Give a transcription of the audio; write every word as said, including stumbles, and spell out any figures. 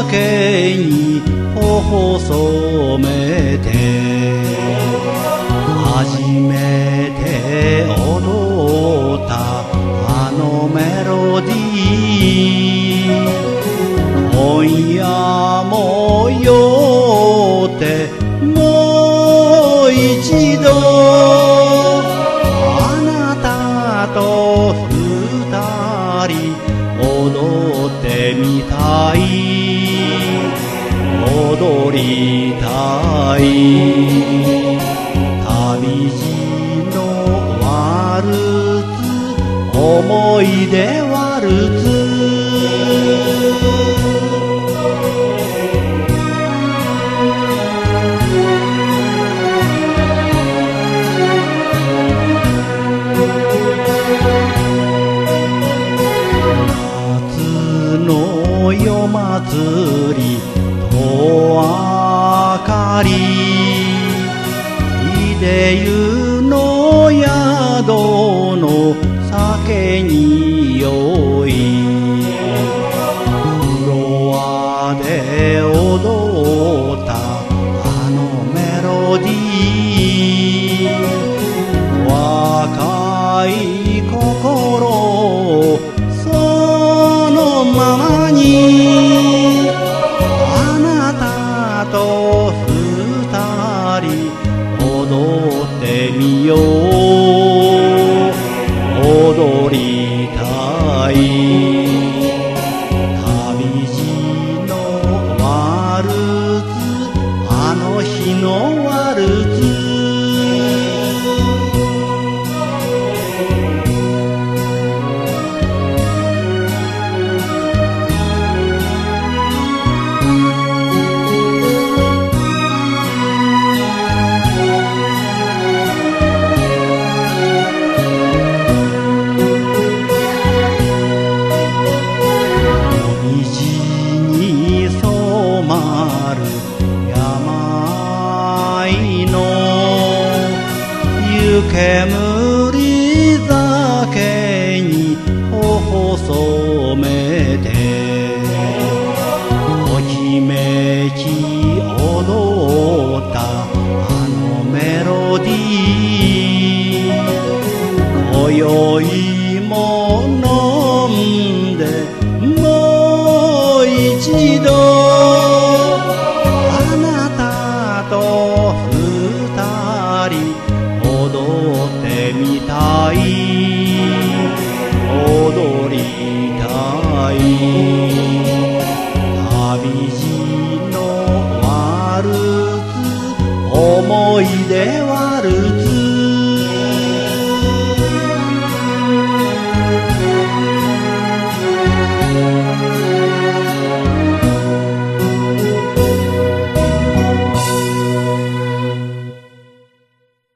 酒に頬染めて初めて踊ったあのメロディー今夜も酔ってもう一度あなたと二人踊ってみたい踊りたい旅路のワルツ思い出ワルツ夜祭りと明かり秀湯の宿の酒に酔いフロアで踊ったあのメロディー若い心をそのままにあなたと二人踊ってみよう踊りたい旅路のワルツあの日のワルツ煙